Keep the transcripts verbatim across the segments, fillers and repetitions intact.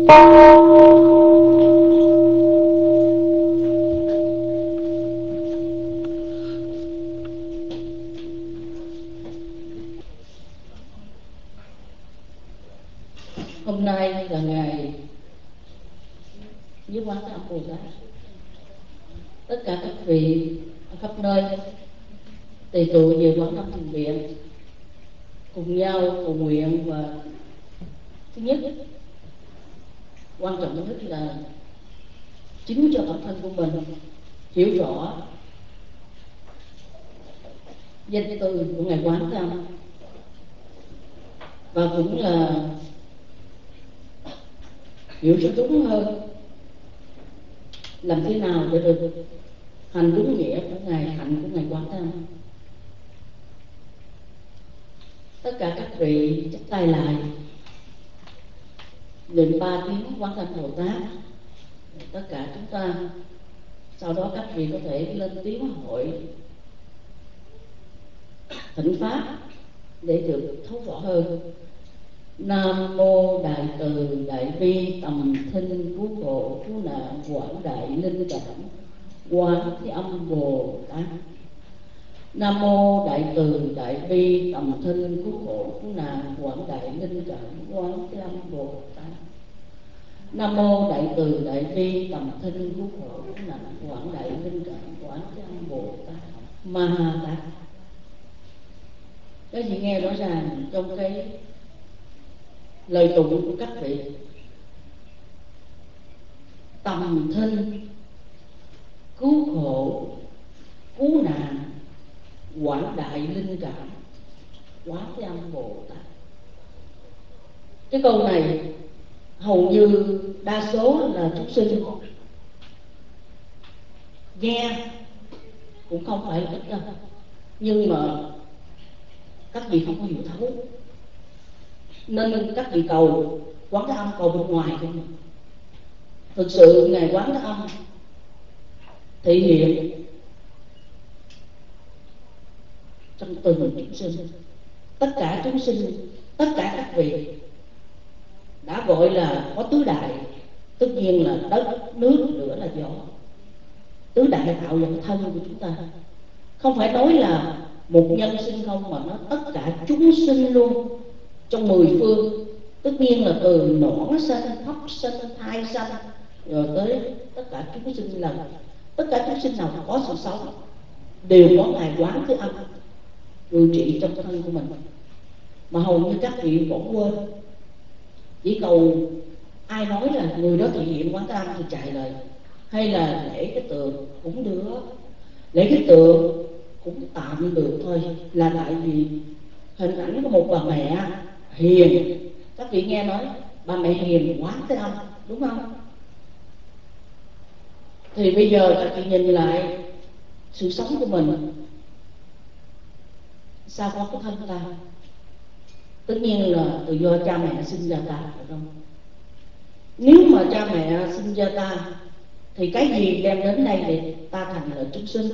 Hôm nay là ngày với quán âm Bồ Tát. Tất cả các vị ở khắp nơi tề tụ về quán âm Thiền Viện, cùng nhau cầu nguyện. Và thứ nhất, quan trọng nhất là chính cho bản thân của mình hiểu rõ danh từ của ngài Quán Âm, và cũng là hiểu cho đúng hơn làm thế nào để được hành đúng nghĩa của ngài hạnh của ngài Quán Âm. Tất cả các vị chắp tay lại niệm ba tiếng Quán Âm Bồ Tát. Tất cả chúng ta sau đó các vị có thể lên tiếng hội thỉnh pháp để được thấu rõ hơn. Nam mô Đại Từ Đại Bi Tầm Thinh Cứu Khổ Cứu Nạn Quảng Đại Linh Cảm Quán Thế Âm Bồ Tát. Nam mô Đại Từ Đại Bi Tầm Thinh Cứu Khổ Cứu Nạn Quảng Đại Linh Cảm Quán Thế Âm Bồ Tát. Nam mô Đại Từ Đại Bi Tầm Thinh Cứu Khổ Cứu Nạn Quảng Đại Linh Cảm Quán Thế Âm Bồ Tát Ma Ha Tát. Các chị nghe rõ ràng trong cái lời tụng của các vị: tầm thinh, cứu khổ, cứu nạn, quảng đại linh cảm, Quán Thế Âm Bồ Tát. Cái câu này hầu như đa số là chúng sinh nghe cũng không phải là ít đâu, nhưng mà các vị không có hiểu thấu, nên các vị cầu Quán Thế Âm cầu bên ngoài không. Thực sự ngài Quán Thế Âm thể hiện trong từng chúng sinh. Tất cả chúng sinh, tất cả các vị đã gọi là có tứ đại, tất nhiên là đất, nước, lửa là gió. Tứ đại tạo dựng thân của chúng ta, không phải nói là một nhân sinh không, mà nó tất cả chúng sinh luôn trong mười phương. Tất nhiên là từ nõn sanh, thấp sanh, thai sanh, rồi tới tất cả chúng sinh, là tất cả chúng sinh nào có sự sống đều có ngài Quán Thế Âm điều trị trong thân của mình. Mà hầu như các vị bỏ quên, chỉ cầu ai nói là người đó thể hiện Quán Thế Âm thì chạy lời, hay là lễ cái tượng cũng được, lễ cái tượng cũng tạm được thôi, là tại vì hình ảnh của một bà mẹ hiền. Các vị nghe nói bà mẹ hiền Quán Thế Âm, đúng không? Thì bây giờ các vị nhìn lại sự sống của mình, sao có cái thân ta? Tất nhiên là từ do cha mẹ sinh ra ta, phải không? Nếu mà cha mẹ sinh ra ta thì cái gì đem đến đây để ta thành là chúng sinh?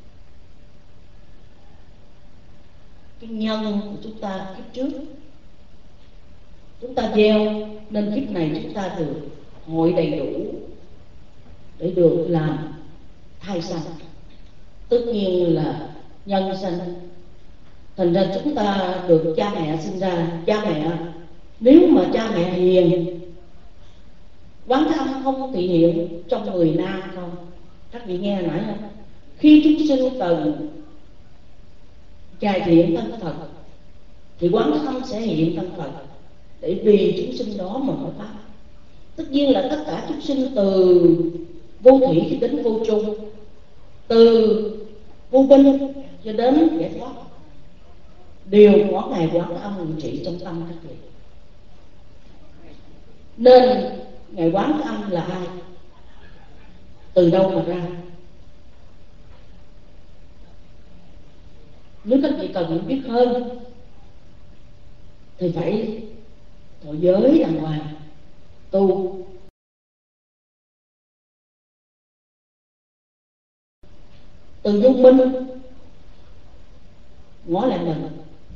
Cái nhân của chúng ta kiếp trước chúng ta gieo, nên kiếp này chúng ta được hội đầy đủ để được làm thai sanh, tất nhiên là nhân sanh. Thành ra chúng ta được cha mẹ sinh ra. Cha mẹ, nếu mà cha mẹ hiền, Quán Thế Âm không thể hiện trong người nam không? Các vị nghe nãy không? Khi chúng sinh cần cải thiện thân Phật thì Quán Thế Âm sẽ hiện thân Phật để vì chúng sinh đó mà nói pháp. Tất nhiên là tất cả chúng sinh từ vô thủy đến vô chung, từ vô minh cho đến giải thoát, đều có ngài Quán Thế Âm ngự trị trong tâm các vị. Nên ngài Quán Thế Âm là ai? Từ đâu mà ra? Nếu các vị cần biết hơn thì phải thọ giới đàng hoàng, tu. Từ vô minh ngó lại mình,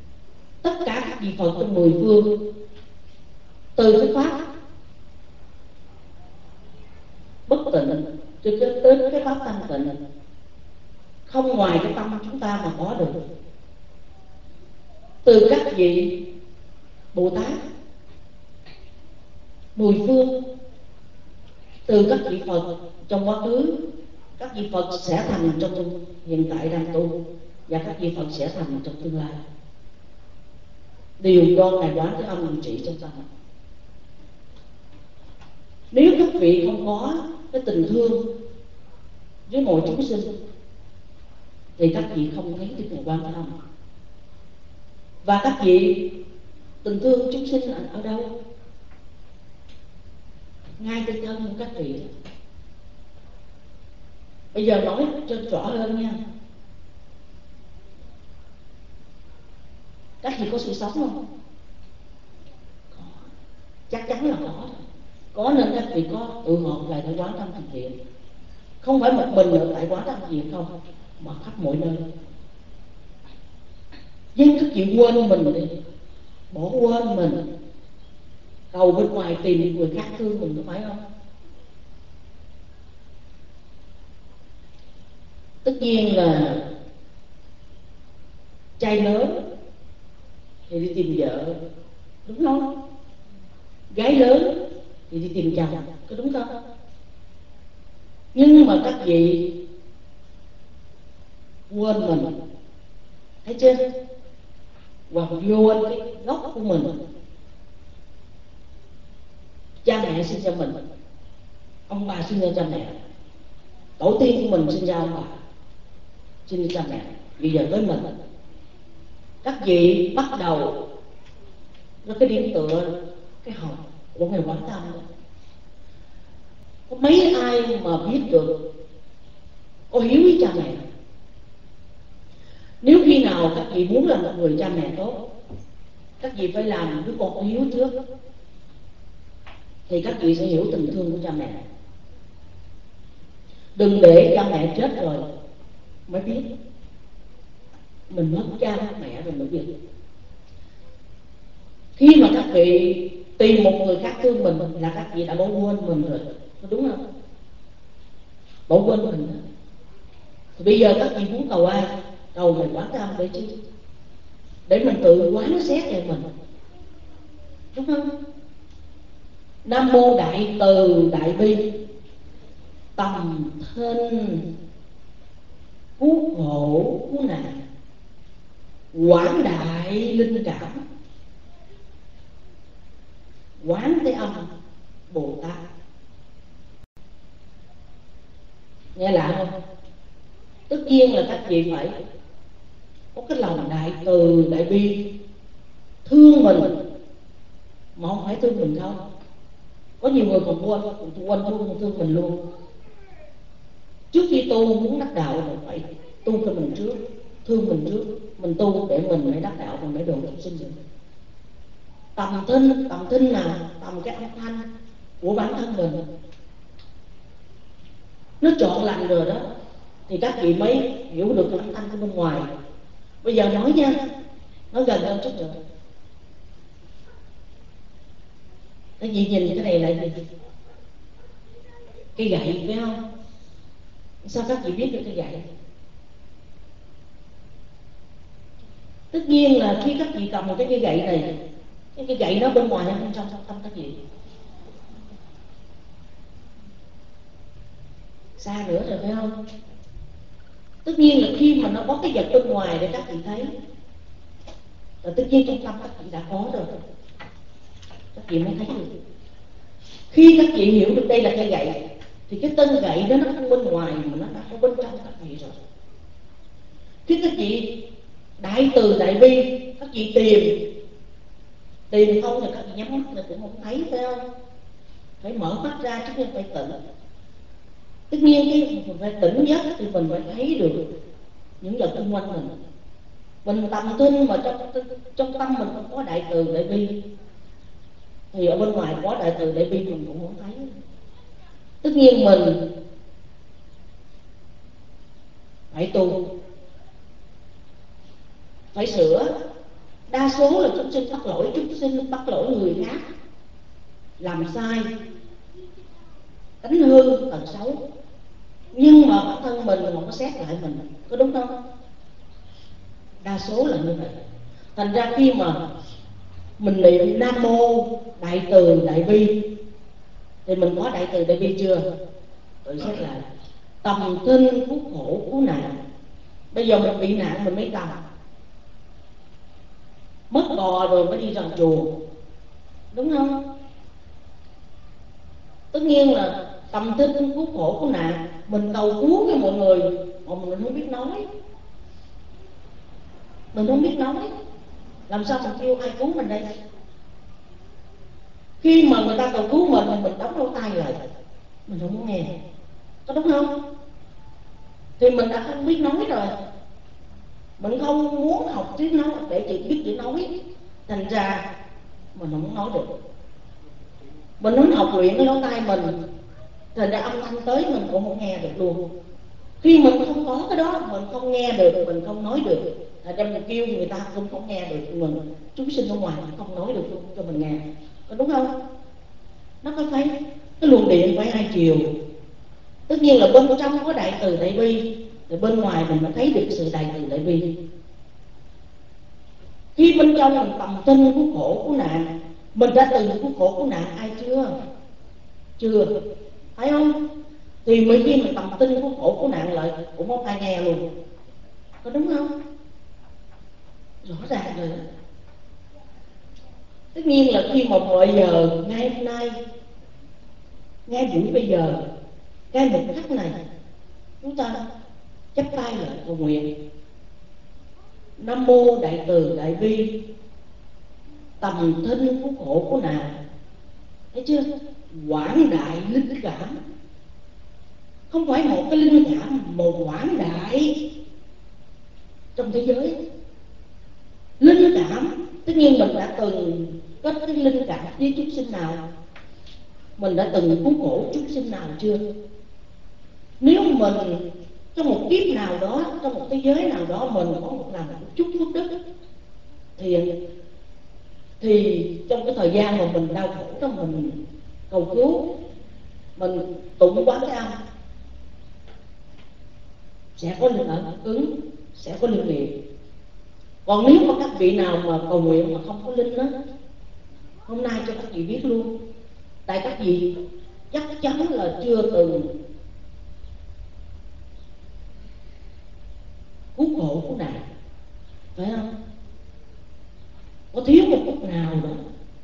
tất cả các vị Phật trong mười phương, từ cái pháp Cho tới tới cái pháp thanh tịnh không ngoài cái tâm chúng ta mà có được. Từ các vị Bồ Tát mười phương, từ các vị Phật trong quá khứ, các vị Phật sẽ thành trong hiện tại đang tu, và các vị Phật sẽ thành trong tương lai, đều do Ngài Quán Thế Âm trị trong tâm. Nếu các vị không có cái tình thương với mọi chúng sinh thì các vị không thấy được Ngài Quán Thế Âm. Và các vị tình thương chúng sinh ở đâu? Ngay trên thân của các vị. Bây giờ nói cho rõ hơn nha. Các vị có sự sống không? Có. Chắc chắn là có. Có nên các vị có tự họp lại để Quán Tâm thực hiện. Không phải một mình ở tại Quán Tâm thực hiện không, mà khắp mọi nơi. Nhưng các vị quên mình đi, bỏ quên mình, cầu bên ngoài tìm người khác thương mình, có phải không? Tất nhiên là trai lớn thì đi tìm vợ, đúng không? Gái lớn thì đi tìm chồng, có đúng không? Nhưng mà các vị quên mình, thấy chưa? Hoặc quên cái gốc của mình. Cha mẹ sinh ra mình, ông bà sinh ra cha mẹ, tổ tiên của mình sinh ra ông bà, sinh ra cha mẹ, bây giờ tới mình. Các vị bắt đầu nó cái điểm tựa cái học của Ngài Quán Tâm. Có mấy ai mà biết được có hiếu với cha mẹ? Nếu khi nào các vị muốn là một người cha mẹ tốt, các vị phải làm đứa con hiếu trước, thì các vị sẽ hiểu tình thương của cha mẹ. Đừng để cha mẹ chết rồi mới biết. Mình mất cha mất mẹ rồi mới biết. Khi mà các vị tìm một người khác thương mình là các vị đã bỏ quên mình rồi, có đúng không? Bỏ quên mình đó. Thì bây giờ các vị muốn cầu ai? Cầu Ngài Quán Thế Âm để chi? Để mình tự quán xét về mình, đúng không? Nam mô Đại Từ Đại Bi tầm thinh cứu khổ cứu nạn, quảng đại linh cảm, Quán Thế Âm Bồ Tát. Nghe lạ không? Tất nhiên là các vị phải có cái lòng đại từ đại bi, thương mình mà không phải thương mình không. Có nhiều người còn quên quên thương thương mình luôn. Trước khi tu muốn đắc đạo là phải tu cho mình trước, thương mình trước, mình tu để mình mới đắc đạo, mình mới độ chúng sinh được. Tầm thinh, tầm thinh nào? Tầm cái âm thanh của bản thân mình nó trọn lành rồi đó, thì các vị mới hiểu được cái âm thanh của bên ngoài. Bây giờ nói nha, nói gần hơn chút nữa. Các vị nhìn cái này là gì? Cây gậy phải không? Sao các vị biết được cây gậy? Tất nhiên là khi các vị cầm một cái cây gậy này, cái cây gậy nó bên ngoài hay bên trong tâm các vị? Xa nữa rồi phải không? Tất nhiên là khi mà nó có cái vật bên ngoài để các vị thấy, là tất nhiên trong tâm các vị đã có rồi, các vị mới thấy được. Khi các vị hiểu được đây là cây gậy, thì cái tên gậy đó nó không bên ngoài mà nó đã có bên trong các vị rồi. Khi các vị đại từ đại bi, các vị tìm tìm không thì các vị nhắm mắt là cũng không thấy, phải không? Phải mở mắt ra chứ không phải tỉnh. Tất nhiên cái mình phải tỉnh giấc thì mình phải thấy được những vật xung quanh mình. Mình tầm thinh mà trong trong tâm mình không có đại từ đại bi, thì ở bên ngoài có đại từ đại bi mình cũng không thấy. Tất nhiên mình phải tu, phải sửa. Đa số là chúng sinh bắt lỗi chúng sinh, bắt lỗi người khác, làm sai, đánh hư tật xấu. nhưng mà bản thân mình không có xét lại mình, có đúng không? Đa số là như vậy. Thành ra khi mà mình niệm Nam Mô Đại Từ Đại Bi thì mình có Đại Từ Đại Bi chưa? Tự xét lại. Tầm thinh cứu khổ cứu nạn. Bây giờ mình bị nạn mình mới tầm, mất bò rồi mới đi vào chùa, đúng không? Tất nhiên là tầm thinh cứu khổ cứu nạn, mình cầu cứu cho mọi người mà mình không biết nói, mình không biết nói, làm sao mình kêu ai cứu mình đây? Khi mà người ta cầu cứu mình thì mình đóng đôi tay lại, mình không muốn nghe, có đúng không? Thì mình đã không biết nói rồi, mình không muốn học tiếng nói để chỉ biết chữ nói, thành ra mình không nói được. Mình muốn học luyện cái lỗ tai mình, thành ra âm thanh tới mình cũng không nghe được luôn. Khi mình không có cái đó, mình không nghe được, mình không nói được, thành ra mình kêu người ta cũng không nghe được mình. Chúng sinh ở ngoài không nói được cho mình nghe, có đúng không? Nó có thấy cái luồng điện phải hai chiều. Tất nhiên là bên trong có Đại Từ Đại Bi, thì bên ngoài mình mới thấy được sự Đại Từ Đại Bi. Khi bên trong mình tầm tin cứu khổ cứu nạn, mình đã từng cứu khổ cứu nạn ai chưa? Chưa, phải không? Thì mới khi mình tầm tin cứu khổ cứu nạn lại cũng không ai nghe luôn, có đúng không? Rõ ràng rồi. Tất nhiên là khi mà mọi giờ, ngay hôm nay, ngay buổi bây giờ, ngay một khắc này, chúng ta chắp tay lại cầu nguyện Nam Mô Đại Từ Đại Bi, tầm thinh cứu khổ cứu nạn. Thấy chưa? Quảng đại linh cảm, không phải một cái linh cảm, một quảng đại trong thế giới. Linh cảm, tất nhiên mình đã từng có cái linh cảm với chúng sinh nào? Mình đã từng cứu khổ chúng sinh nào chưa? Nếu mình trong một kiếp nào đó, trong một thế giới nào đó mình có một làm một chút phước đức, thì thì trong cái thời gian mà mình đau khổ đó, mình cầu cứu, mình tụng quán cái âm, sẽ có linh ẩn ứng, sẽ có linh nghiệm. Còn nếu mà các vị nào mà cầu nguyện mà không có linh đó, hôm nay cho các vị biết luôn, tại các vị chắc chắn là chưa từng cứu khổ cứu nạn, phải không? Có thiếu một chút nào đó.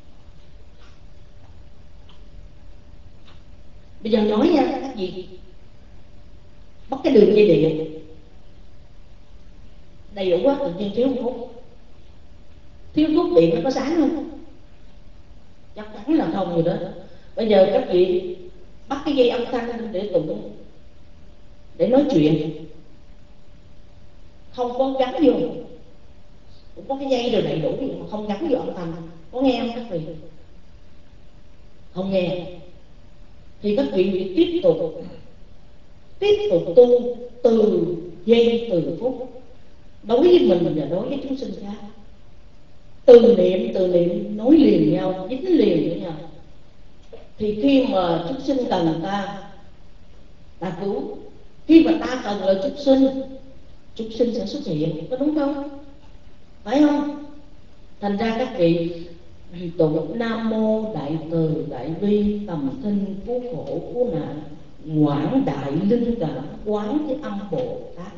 Bây giờ nói nha các vị, bắt cái đường dây điện đầy đủ quá, tự nhiên thiếu một phút, thiếu phút điện nó có sáng không? Chắc chắn là không gì đó. Bây giờ các vị bắt cái dây âm thanh để tụng, để nói chuyện, không có gắn vô, cũng có cái dây rồi đầy đủ mà không gắn vô âm thanh, có nghe không các vị? Không nghe thì các vị tiếp tục tiếp tục tu từ giây từ phút, đối với mình và đối với chúng sinh khác, từ niệm từ niệm nối liền nhau, dính liền với nhau. Thì khi mà chúng sinh cần ta, ta cứu. Khi mà ta cần là chúng sinh, chúng sinh sẽ xuất hiện, có đúng không? Phải không? Thành ra các vị tụng Nam Mô Đại Từ Đại Bi, tầm thinh cứu khổ cứu nạn, quảng đại linh cảm, quán cái âm Bồ Tát.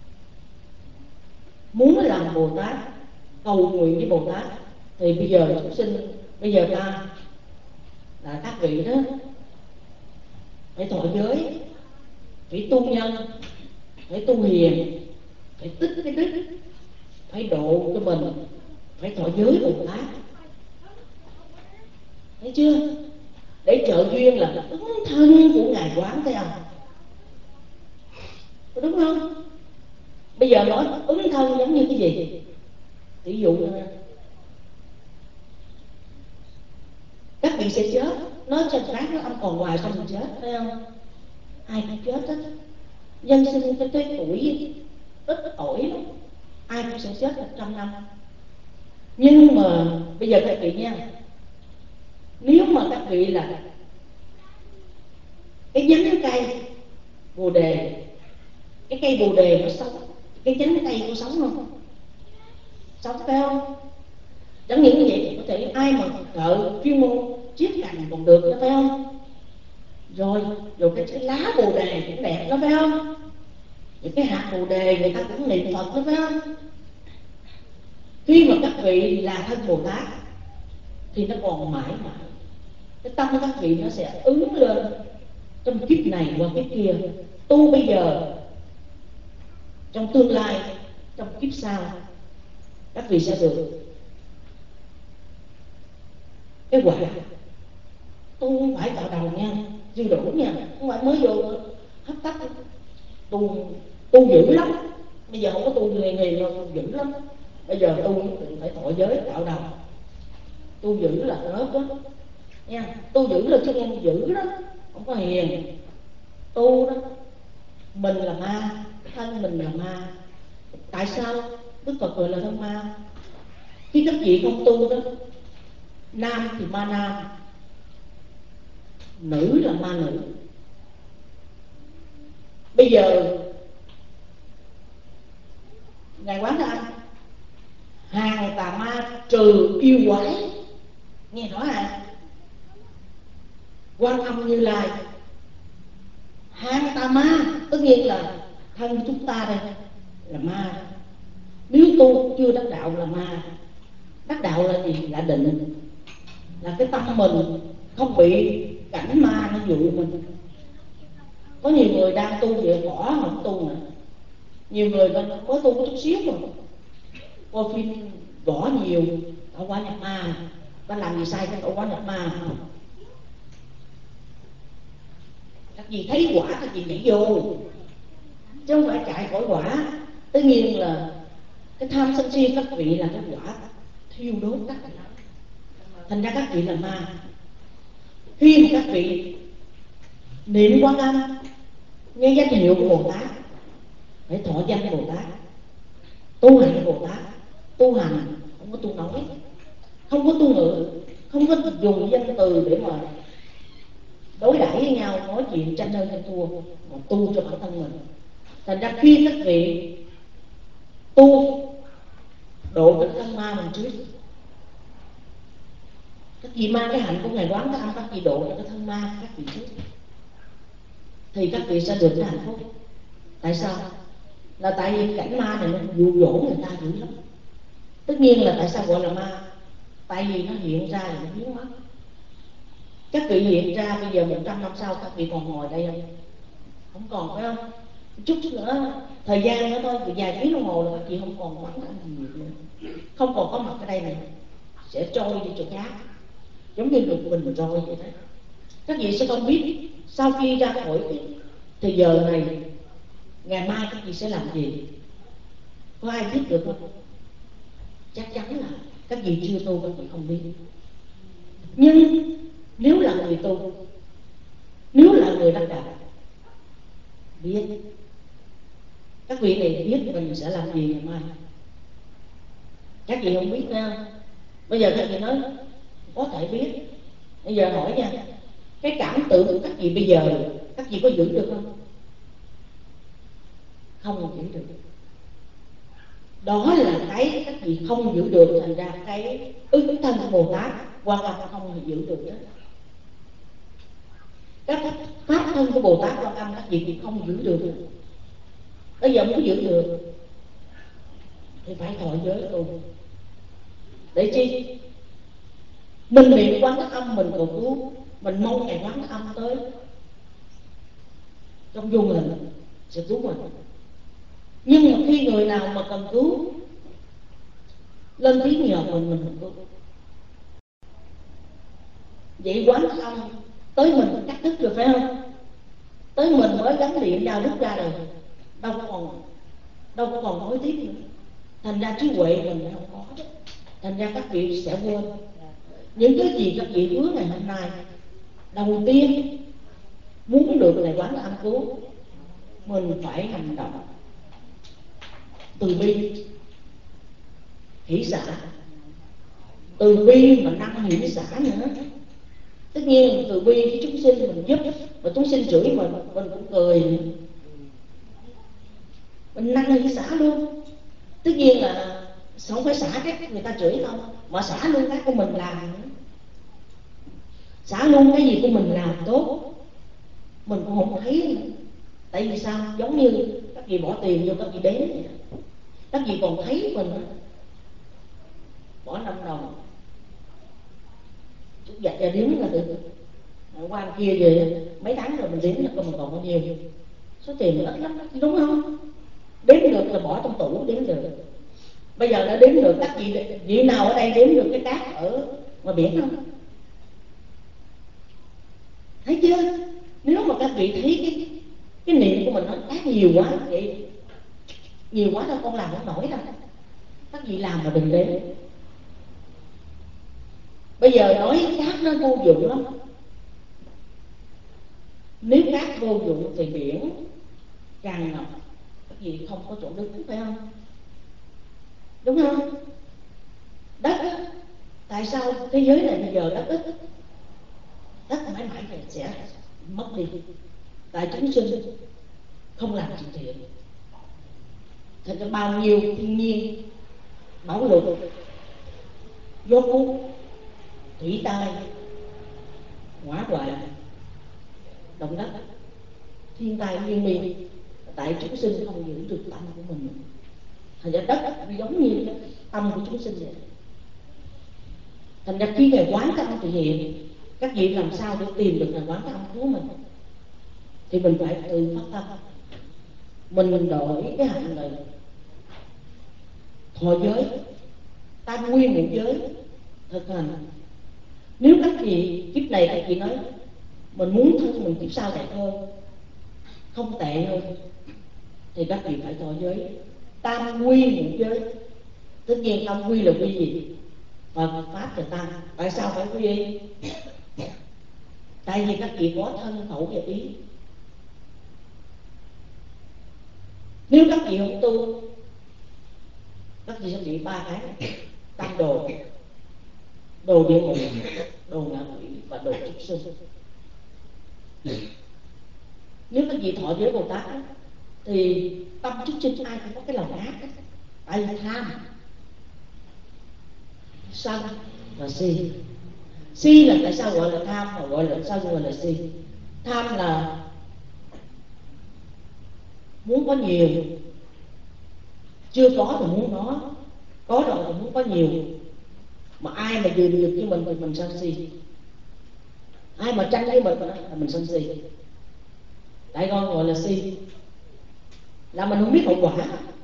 Muốn làm Bồ Tát, cầu nguyện với Bồ Tát, thì bây giờ chúng sinh, bây giờ ta là các vị đó phải thọ giới, phải tu nhân, phải tu hiền, phải tích cái đức, phải độ cho mình, phải thọ giới Bồ Tát. Thấy chưa? Để trợ duyên là ứng thân của Ngài Quán Thế Âm, có đúng không? Bây giờ nói ứng thân giống như cái gì? Ví dụ như các vị sẽ chết, nói cho rác nó âm còn ngoài xong mình chết, phải không? Ai cũng chết hết. Nhân sinh cái tới tuổi ít tuổi lắm, ai cũng sẽ chết một trăm năm. Nhưng mà bây giờ các vị nha, nếu mà các vị là cái nhánh cây Bồ đề, cái cây bồ đề nó sống, cái nhánh cây có sống không? Sống phải không? Chẳng những vậy có thể ai mà thợ chuyên môn chiết cành còn được đó phải không? Rồi, rồi cái, cái lá bồ đề cũng đẹp đó phải không? Những cái hạt bồ đề người ta cũng niệm Phật đó phải không? Khi mà các vị là thân Bồ Tát thì nó còn mãi mãi, cái tâm các vị nó sẽ ứng lên trong kiếp này qua kiếp kia, tu bây giờ, trong tương lai, trong kiếp sau các vị sẽ được cái quả. Tu không phải tạo đầu nha, chưa đủ nha, không phải mới vô hấp tấp. Tu tu dữ lắm, bây giờ không có tu nghề nghề mà tu dữ lắm. Bây giờ tu phải thọ giới tạo đầu, tu dữ là rớt đó nha, tu dữ là chứ không dữ đó, không có hiền. Tu đó, mình là ma, thân mình là ma. Tại sao Đức Phật gọi là thân ma? Khi các vị không tu đó, nam thì ma nam, nữ là ma nữ. Bây giờ Ngài Quán Thế Âm hàng tà ma trừ yêu quái, nghe rõ à? Quan Âm Như Lai hàng tà ma, tất nhiên là thân chúng ta đây là ma. Nếu tu chưa đắc đạo là ma. Đắc đạo là gì? Là định, là cái tâm mình không bị cảnh ma nó dụ mình. Có nhiều người đang tu về bỏ không tu nữa, nhiều người mới tu có chút xíu mà coi phim võ nhiều, tạo quả nhập ma. Ta làm gì sai cái tạo quả nhập ma không? Các gì thấy quả các gì nhảy vô, chứ không phải chạy khỏi quả. Tất nhiên là cái tham sân si các vị là cái quả thiêu đốt các vị, thành ra các vị là ma. Khi mà các vị niệm Quan Âm, nghe danh hiệu của Bồ Tát, phải thọ danh Bồ Tát, tu hành Bồ Tát. Tu hành không có tu nói, không có tu ngữ, không có dùng danh từ để mà đối đãi với nhau, nói chuyện tranh hơn tranh thua, mà tu cho bản thân mình. Thành ra khi các vị tu độ được thân ma mình trước, các vị mang cái hạnh của Ngài Quán Thế Âm, các vị độ được cái thân ma các vị trước, thì các vị sẽ được cái hạnh phúc. Tại sao? Là tại vì cảnh ma này nó dụ dỗ người ta dữ lắm. Tất nhiên là tại sao gọi là ma? Tại vì nó hiện ra rồi nó biến mất. Các vị hiện ra bây giờ một trăm năm sau các vị còn ngồi đây không? Không còn phải không? Chút nữa, thời gian nữa thôi, vài tiếng đồng hồ là các vị không còn Quán Thế Âm gì nữa, không còn có mặt ở đây này, sẽ trôi đi chỗ khác, giống như lục bình trôi vậy đấy. Các vị sẽ không biết sau khi ra khỏi cái thì giờ này, ngày mai các vị sẽ làm gì. Có ai biết được không? Chắc chắn là các vị chưa tu, các vị không biết. Nhưng nếu là người tu, nếu là người đắc đạo, biết. Các vị này biết mình sẽ làm gì ngày mai. Các vị không biết nha. Bây giờ các vị nói có thể biết. Bây giờ hỏi nha, cái cảm tưởng của các vị bây giờ, các vị có giữ được không? Không giữ được. Đó là cái các vị không giữ được, thành ra cái ứng thân của Bồ Tát Quan Âm không giữ được đó. Các pháp thân của Bồ Tát Quan Âm các vị không giữ được. Bây giờ muốn giữ được thì phải thọ giới tu. Để chi? Mình niệm Quán Thế Âm mình cầu cứu, mình mong Ngài Quán Thế Âm tới trong vô hình sẽ cứu mình. Nhưng mà khi người nào mà cần cứu lên tiếng nhờ mình, mình không cứu. Vậy Quán Thế Âm tới mình cắt đứt rồi phải không? Tới mình mới gắn điện giao đứt ra rồi, đâu có còn đâu có còn nói tiếp nữa. Thành ra trí huệ mình không có. Thành ra các vị sẽ quên những cái gì các vị hứa ngày hôm nay. Đầu tiên muốn được Ngài Quán Thế Âm cứu, mình phải hành động từ bi hỷ xả, từ bi mà năng hỷ xả nữa. Tất nhiên từ bi với chúng sinh mình giúp, mà chúng sinh chửi mình mình cũng cười. mình năn nỉ xả luôn. Tất nhiên là không phải xả cái người ta chửi không, mà xả luôn cái của mình làm nữa. Xả luôn cái gì của mình làm tốt mình cũng không thấy nữa. Tại vì sao? Giống như các vị bỏ tiền vô các vị đếm vậy, các vị còn thấy mình bỏ năm đồng chút giặt ra đếm là được. Qua anh kia về mấy tháng rồi mình đếm là mình còn bao nhiêu, số tiền ít lắm, đúng không? Đếm được là bỏ trong tủ đếm được. Bây giờ đã đếm được, các vị vị nào ở đây đếm được cái cát ở ngoài biển không? Thấy chưa? Nếu mà các vị thấy cái cái niệm của mình nó cát nhiều quá vậy, nhiều quá đâu con làm không nổi đâu. Các vị làm mà đừng đếm. Bây giờ nói cát nó vô dụng lắm. Nếu cát vô dụng thì biển càng ngập, các vị không có chỗ đứng, phải không? Đúng không? Đất á, tại sao thế giới này bây giờ đất ít? Đất mãi mãi này sẽ mất đi. Tại chúng sinh không làm chuyện thiện. Thành ra bao nhiêu thiên nhiên, bão lụt, gió cuốn, thủy tai, hỏa hoạn, động đất, thiên tai liên miên, tại chúng sinh không giữ được tâm của mình. Thành ra đất giống như tâm của chúng sinh vậy. Thành ra khi Ngài quán cái âm tự hiện, các vị làm sao để tìm được Ngài quán cái âm của mình? Thì mình phải tự phát tâm. Mình đổi cái hạnh này thọ giới, tam nguyên ngũ giới thực hành. Nếu các vị kiếp này các vị nói mình muốn thân mình kiếp sau đẹp hơn, không tệ hơn, thì các vị phải thọ giới tam quy ngũ giới. Tất nhiên tam quy là quy gì? Phật pháp và tăng. Tại sao phải quy y? Tại vì các vị có thân khẩu và ý. Nếu các vị không tu, các vị sẽ bị ba cái: tam đồ, đồ địa ngục, đồ ngạ quỷ và đồ chúng sinh. Nếu các vị thọ giới Bồ Tát thì tâm chúng sinh ai cũng có cái lòng ác, tại vì tham, sân và si. Si là tại sao gọi là tham và gọi là sân gọi là si? Tham là muốn có nhiều, chưa có thì muốn có, có rồi thì muốn có nhiều. Mà ai mà vừa được với mình thì mình sân si, ai mà tranh với mình là mình sân si. Tại con gọi là si là mình không biết hậu quả.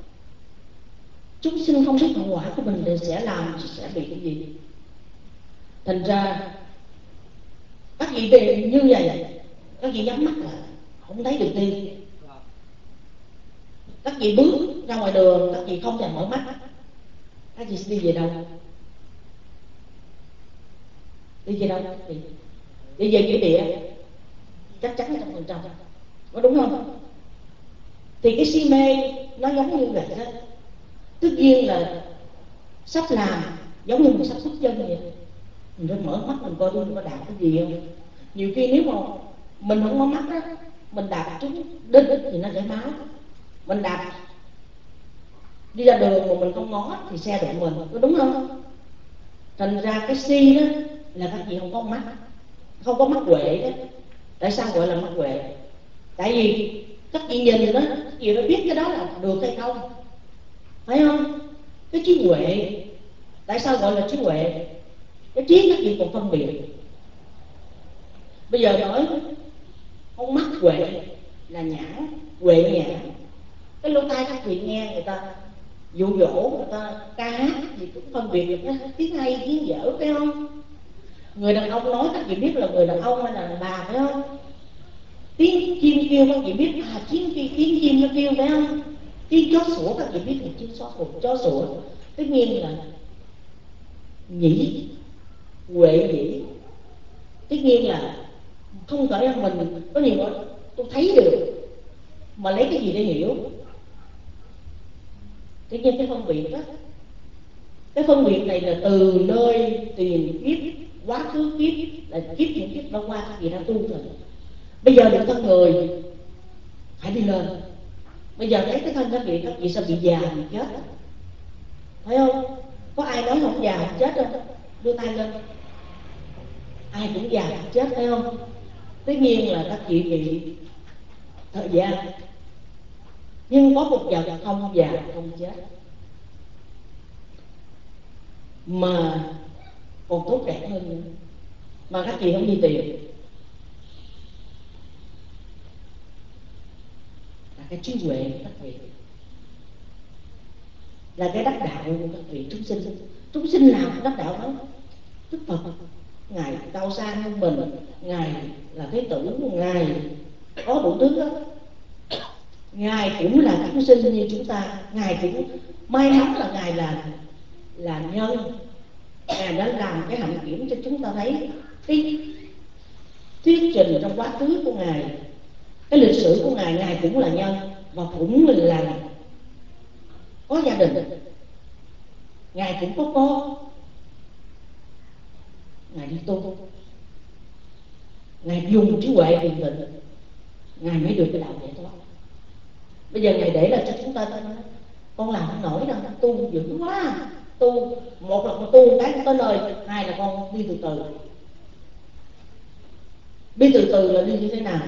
Chúng sinh không biết hậu quả của mình thì sẽ làm sẽ bị cái gì. Thành ra các vị đều như vậy, các vị nhắm mắt lại không thấy được đi. Các vị bước ra ngoài đường, các vị không thể mở mắt, các vị sẽ đi về đâu? Đi về đâu? Đi, đi về nghĩa địa, chắc chắn trăm phần trăm, có đúng không? Thì cái si mê nó giống như vậy đó. Tất nhiên là sắp làm giống như mình sắp xuất chân vậy, mình phải mở mắt mình coi mình có đạt cái gì không. Nhiều khi nếu mà mình không mở mắt đó, mình đạt trúng đinh thì nó chảy máu. Mình đạt đi ra đường mà mình không ngó thì xe đụng mình, có đúng không? Thành ra cái si đó là các vị không có mắt, không có mắt huệ đó. Tại sao gọi là mắt huệ? Tại vì các vị nhìn đó, các vị đã biết cái đó là được hay không, phải không? Cái trí huệ. Tại sao gọi là trí huệ? Cái trí các vị còn phân biệt. Bây giờ nói không mắt huệ là nhãn, huệ nhãn. Cái lỗ tai các vị nghe người ta dụ dỗ, người ta ca hát gì cũng phân biệt được tiếng hay tiếng dở, phải không? Người đàn ông nói các vị biết là người đàn ông hay là đàn bà, phải không? Tiếng chim kêu các vị biết à, tiếng, tiếng chim nó kêu, phải không? Tiếng chó sủa các vị biết là tiếng chó sủa, chó sủa. Tất nhiên là nhĩ, huệ nhĩ. Tất nhiên là không phải là mình có nhiều nói tôi thấy được, mà lấy cái gì để hiểu? Tất nhiên cái phân biệt đó, cái phân biệt này là từ nơi tiền kiếp, quá khứ kiếp, là kiếp những kiếp đã qua các vị đã tu rồi. Bây giờ được thân người phải đi lên, Bây giờ thấy cái thân các vị, các vị sao bị già bị chết, thấy không? Có ai nói không già không chết không? Đưa tay lên. Ai cũng già không chết, thấy không? Tất nhiên là các vị bị thời gian, nhưng có một vật không già không chết mà còn tốt đẹp hơn nữa, mà các chị không đi tìm, là cái trí huệ của các vị, là cái đắc đạo của các vị chúng sinh. Chúng sinh nào cũng đắc đạo đó. Đức Phật ngài cao sang hơn mình, ngài là thế tử, ngài có đủ thứ đó. Ngài cũng là chúng sinh như chúng ta, ngài cũng may mắn là ngài là là nhân, ngài đã làm cái hạnh kiểm cho chúng ta thấy cái thuyết trình trong quá khứ của ngài, cái lịch sử của ngài. Ngài cũng là nhân và cũng là có gia đình, ngài cũng có con, ngài đi tu, ngài dùng trí huệ thiền định, ngài mới được cái đạo giải thoát. Bây giờ ngài để là cho chúng ta con làm không nổi đâu, tu dữ quá, tu một là con tu một cái tới nơi, hai là con đi từ từ. Đi từ từ là đi như thế nào?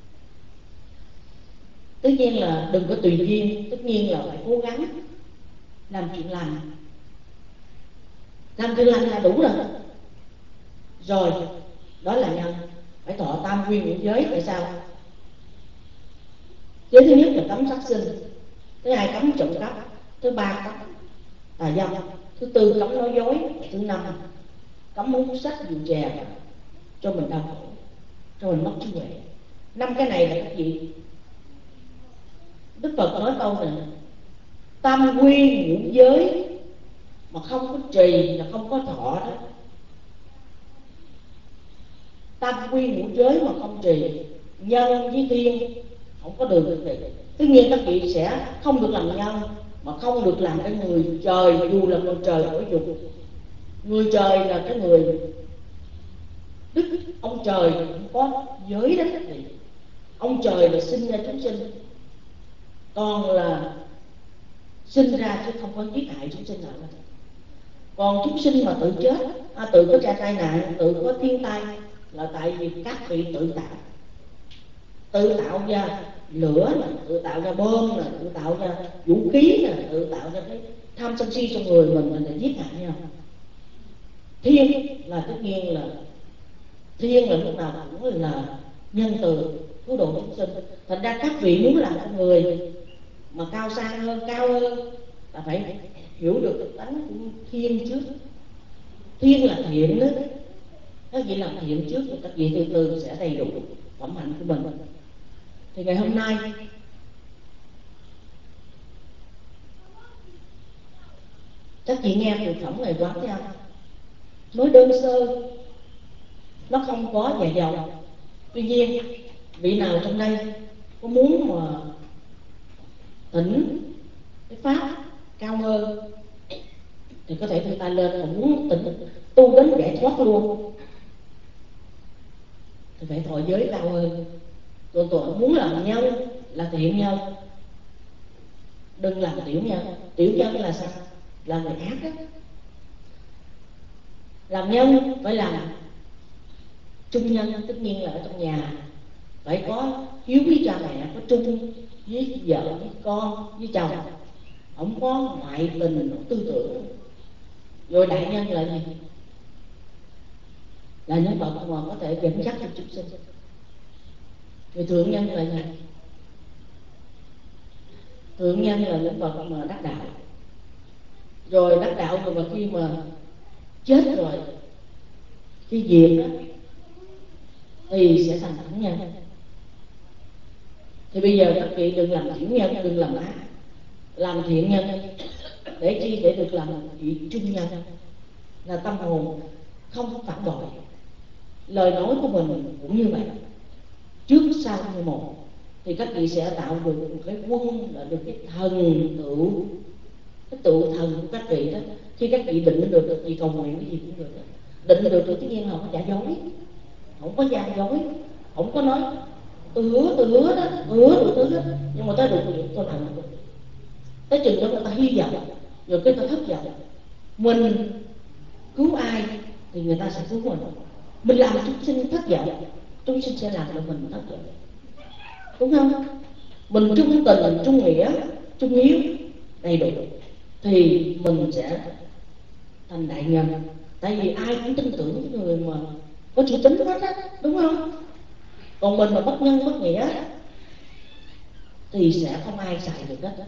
Tất nhiên là đừng có tùy duyên, tất nhiên là phải cố gắng làm chuyện lành. Làm chuyện lành là đủ rồi. Rồi, đó là nhân. Phải thọ tam quy ngũ giới. Tại sao? Giới thứ nhất là cấm sát sinh, thứ hai cấm trộm cắp, thứ ba cấm tà dâm, thứ tư cấm nói dối, thứ năm cấm hút sách rượu chè cho mình đau khổ, cho mình mất trí huệ. Năm cái này là cái gì? Đức Phật nói câu này: tam quy ngũ giới mà không có trì là không có thọ đó. Tam quy ngũ giới mà không trì, nhân với thiên không có được được. Tất nhiên các vị sẽ không được làm nhân, mà không được làm cái người trời, dù là người trời ở dục. Người trời là cái người Đức ông trời cũng có giới đó các vị. Ông trời là sinh ra chúng sinh, còn là sinh ra chứ không có giết hại chúng sinh nào. Còn chúng sinh mà tự chết, à, tự có ra tai nạn, tự có thiên tai là tại vì các vị tự tạo. Tự tạo ra lửa, tự tạo ra bom, tự tạo ra vũ khí, tự tạo ra cái tham sân si trong người mình, mình để giết hại nhau. Thiên là tất nhiên là thiên là lúc nào cũng là nhân từ cứu độ chúng sinh. Thành ra các vị muốn làm con người mà cao sang hơn, cao hơn là phải hiểu được cái tánh của thiên trước. Thiên là thiện đó. Các vị làm thiện trước thì các vị từ từ sẽ đầy đủ phẩm hạnh của mình. Thì ngày hôm nay các chị nghe từ phẩm ngày quán thấy không? Mới đơn sơ, nó không có dài dòng. Tuy nhiên vị nào trong đây có muốn mà tỉnh cái pháp cao hơn thì có thể đưa tay lên. Mà muốn tỉnh tu đến giải thoát luôn thì phải thọ giới cao hơn. Rồi tôi muốn làm nhân là thiện nhân, đừng làm tiểu nhân. Tiểu nhân là sao? Là người ác đó. Làm nhân phải làm trung nhân, tất nhiên là ở trong nhà phải có hiếu với cha mẹ, có trung với vợ, với con, với chồng, không có ngoại tình, không tư tưởng. Rồi đại nhân là gì? Là nhân vật mà có thể dẫn dắt cho chúng sinh. Người thượng nhân là gì? Thượng nhân là lĩnh vực mà đắc đạo. Rồi đắc đạo rồi mà khi mà chết rồi, khi diệt đó thì sẽ thành thánh nhân. Thì bây giờ các vị đừng làm thiện nhân, đừng làm ác, làm thiện nhân. Để chi? Để được làm vị trung nhân, là tâm hồn không phản bội. Lời nói của mình cũng như vậy, trước sau như một. Thì các vị sẽ tạo được một cái quân, là được cái thần tựu, cái tựu thần của các vị đó. Khi các vị định được, các vị cầu nguyện cái gì cũng được đó. Định được thì tất nhiên là không có giả dối, không có gian dối, không có nói tôi hứa tôi hứa đó, tôi hứa đủ thứ đó, nhưng mà tới được tôi làm không được. Tới chừng đó người ta hy vọng, rồi cái ta thất vọng. Mình cứu ai thì người ta sẽ cứu mình. Mình làm chúng sinh thất vọng, chúng sinh sẽ làm cho mình thất vọng, đúng không? Mình trung tình, trung nghĩa, trung hiếu đầy đủ thì mình sẽ thành đại nhân. Tại vì ai cũng tin tưởng cái người mà có chữ tính hết á, đúng không? Còn mình mà bất nhân bất nghĩa thì sẽ không ai xài được hết.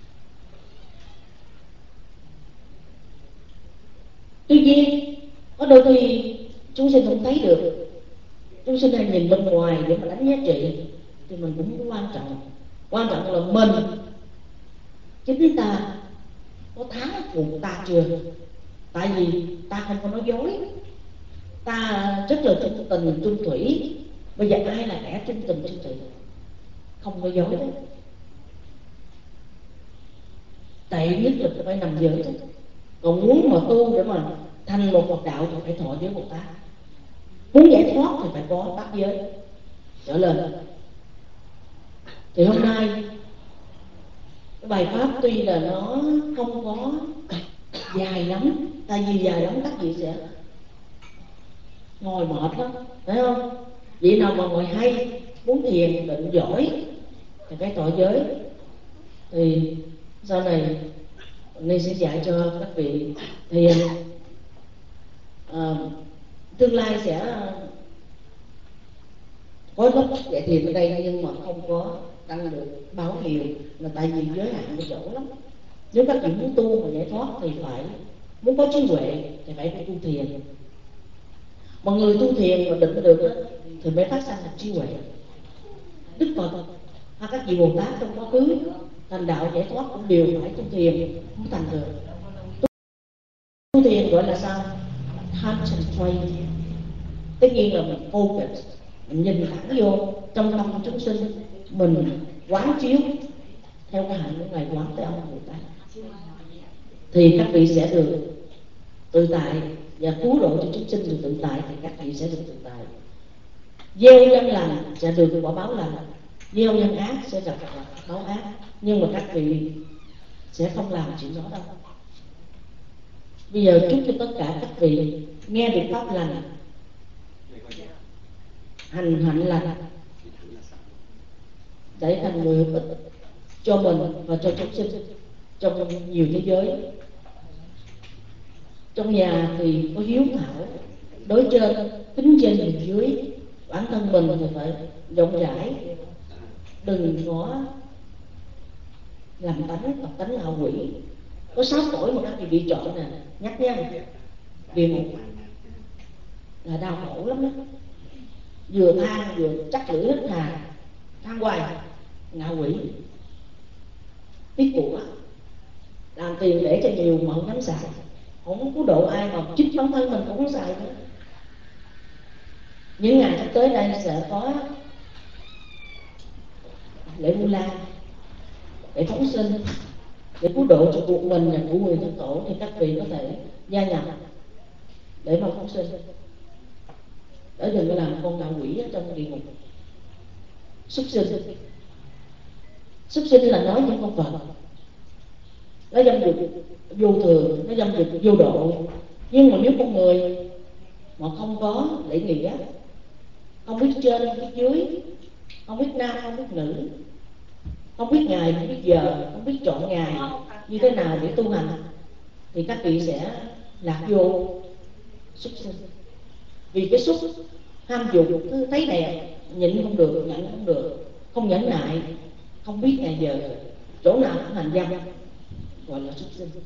Tuy nhiên có đôi khi chúng sinh không thấy được, chúng sinh hay nhìn bên ngoài để mà đánh giá trị, thì mình cũng không quan trọng. Quan trọng là mình chính ta có thắng phục ta chưa. Tại vì ta không có nói dối, ta rất là trung tình trung thủy. Bây giờ ai là kẻ trung tình trung thủy, không nói dối đó. Tệ nhất là phải nằm giới đó. Còn muốn mà tu để mà thành một Phật đạo thì phải thọ giới Bồ Tát. Muốn giải thoát thì phải có bát giới trở lên. Thì hôm nay cái bài pháp tuy là nó không có dài lắm, tại vì dài lắm các vị sẽ ngồi mệt lắm, phải không? Vị nào mà ngồi hay, muốn thiền định giỏi thì phải thọ giới. Thì sau này Ni sẽ dạy cho các vị thiền. À, tương lai sẽ có lớp dạy thiền ở đây, nhưng mà không có đăng được báo hiệu là tại vì giới hạn cái chỗ lắm. Nếu các vị muốn tu mà giải thoát thì phải, muốn có trí huệ thì phải phải tu thiền. Mà người tu thiền mà định được đó, thì mới phát sanh được trí huệ. Đức Phật hay các vị Bồ Tát trong quá khứ thành đạo giải thoát cũng đều phải tu thiền mới thành được. Tu thiền gọi là sao? Concentrate. Tất nhiên là mình focus, mình nhìn thẳng vô trong tâm chúng sinh, mình quán chiếu theo cái hạnh của Ngài quán tới ông Bồ Tát, thì các vị sẽ được tự tại và cứu độ cho chúng sinh được tự tại, thì các vị sẽ được tự tại. Gieo nhân lành sẽ được quả báo lành, gieo nhân ác sẽ gặp báo ác. Nhưng mà các vị sẽ không làm chuyện đó đâu. Bây giờ chúc cho tất cả các vị nghe được pháp lành, hành hạnh lành để thành người hữu ích cho mình và cho chúng sinh trong nhiều thế giới. Trong nhà thì có hiếu thảo, đối trên kính trên nhìn dưới. Bản thân mình thì phải rộng rãi, đừng có làm tánh tập tánh ngạo quỷ. Có sáu cõi mà các vị bị chọn nè, nhắc nha. Địa ngục là đau khổ lắm đó, vừa than vừa chắc lưỡi hít hà, than hoài, ngạo quỷ, tiếc của, làm tiền để cho nhiều mà không dám xài, không có độ ai mà chính bản thân mình cũng không xài nữa. Những ngày sắp tới đây sẽ có lễ Vu Lan, để phóng sinh, để cứu độ cho cuộc mình và của người thân tổ, thì các vị có thể gia nhập để mà phóng sinh, để đừng có làm con ngạo quỷ ở trong địa ngục. Súc sinh, súc sinh là nói những con vật nó dâm dục vô thường, nó dâm dục vô độ. Nhưng mà nếu con người mà không có lễ nghĩa, không biết trên không biết dưới, không biết nam không biết nữ, không biết ngày không biết giờ, không biết chọn ngày như thế nào để tu hành, thì các vị sẽ lạc vô súc sinh. Vì cái xúc ham dục, cứ thấy đẹp nhịn không được, nhận không được, không nhẫn nại, không biết ngày giờ, chỗ nào cũng hành dâm, gọi là súc sinh.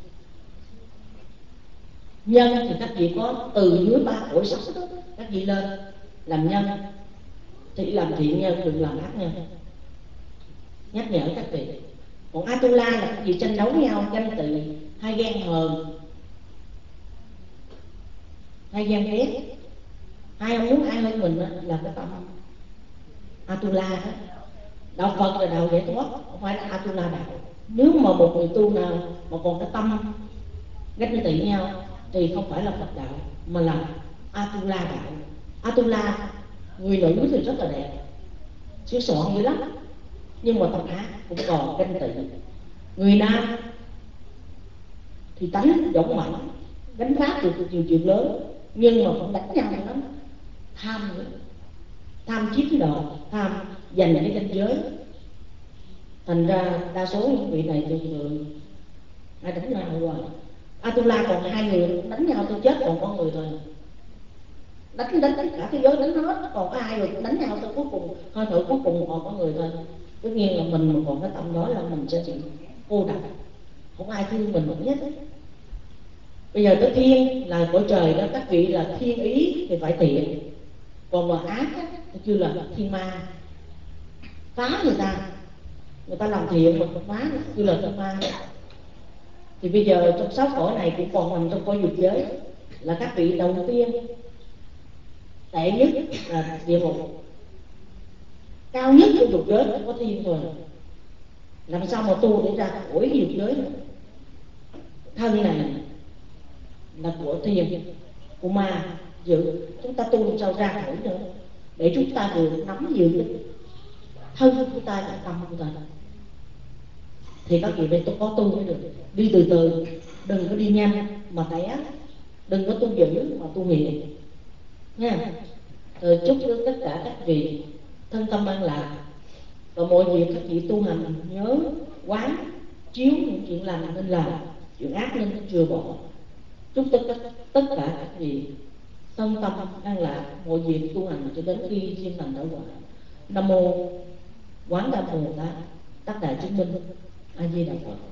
Nhân thì các vị có từ dưới ba cõi sắc đó, các vị lên làm nhân thì làm thiện nhân, đừng làm ác nhân, nhắc nhở các vị. Còn Atula là các vị tranh đấu nhau, ganh tị, hay ghen hờn, hay ghen ghét, ai không muốn ai hơn mình đó, là cái tâm Atula đó. Đạo Phật là đạo giải thoát, không phải là Atula đạo. Nếu mà một người tu nào mà còn cái tâm ganh tị nhau thì không phải là Phật đạo, mà là Atula đạo. Atula người nữ thì rất là đẹp, sửa soạn dữ lắm, nhưng mà tâm ác cũng còn ganh tị. Người nam thì tánh dũng mãnh, gánh vác được nhiều chuyện lớn, nhưng mà cũng đánh nhau lắm, tham nữa, tham chiếm đoạt, tham giành cái danh giới. Thành ra đa số những vị này thường thường ai đánh nhau hoài. Atula còn hai người đánh nhau tôi chết, còn con người thôi, đánh đánh đánh cả thế giới đánh hết, còn có ai rồi đánh nhau tới cuối cùng, hơi thở cuối cùng còn có người thôi. Tất nhiên là mình mà còn cái tâm đó là mình sẽ bị cô độc, không ai thương mình cũng nhất. Bây giờ tới thiên là cõi trời đó, các vị là thiên ý thì phải thiện, còn mà ác thì kêu là thiên ma, phá người ta, người ta làm thiện mà phá kêu là thiên ma. Thì bây giờ trong sáu cõi này cũng còn nằm trong cõi dục giới, là các vị đầu tiên tệ nhất là địa ngục, cao nhất của dục giới có thiên rồi. Làm sao mà tu để ra khỏi dục giới nữa? Thân này là của thiên, của ma giữ, chúng ta tu làm sao ra khỏi nữa, để chúng ta được nắm giữ cái thân của ta và tâm của ta. Thì các vị đây tôi có tu mới được, đi từ từ, đừng có đi nhanh mà té, đừng có tu dữ mà tu hiền nha. Rồi chúc cho tất cả các vị thân tâm an lạc, và mọi việc các vị tu hành nhớ quán chiếu những chuyện lành nên làm, chuyện ác nên chừa bỏ. Chúc tất cả, tất cả các vị thân tâm an lạc, mọi việc tu hành cho đến khi duyên thành đạo quả. Nam mô Quán Đa Bồ Tát Đắc Đại Chứng Minh. A Di Đà Phật.